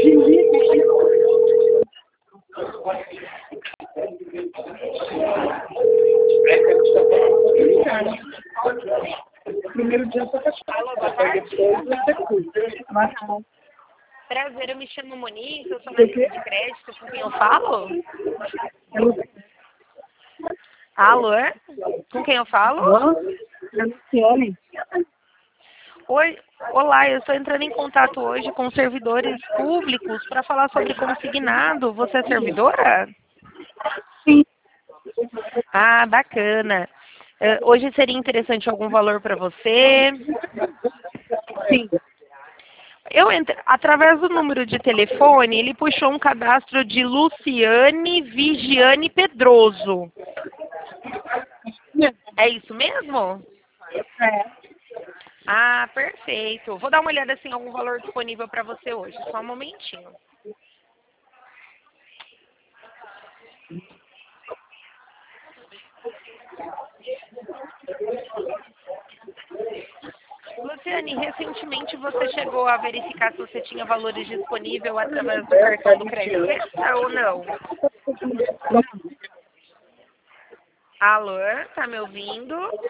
Primeiro dia só Alô, boa tarde. mas Prazer, eu me chamo Monique, eu sou analista de crédito, com quem eu falo? Alô, com quem eu falo? Luciane, Oi, olá, eu estou entrando em contato hoje com servidores públicos para falar sobre consignado. Você é servidora? sim, Ah, bacana. Hoje seria interessante algum valor para você? sim. Através do número de telefone, ele puxou um cadastro de Luciane Vigiane Pedroso. É isso mesmo? É, Ah, perfeito. Vou dar uma olhada se tem algum valor disponível para você hoje. Só um momentinho. Luciane, recentemente você chegou a verificar se você tinha valores disponíveis através do cartão do crédito extra ou não? Alô, tá me ouvindo?